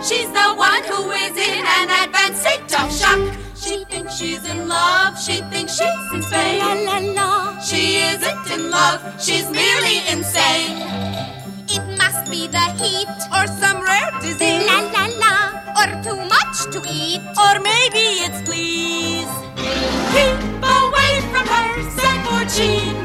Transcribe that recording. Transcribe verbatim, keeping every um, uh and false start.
She's the one who is in an advanced state of shock. She thinks she's in love, she thinks she's in Spain. La la la. She isn't in love, she's merely insane. It must be the heat, Or some rare disease. la la la, or too much to eat. Or maybe it's please. Keep away from her, Sanborcini.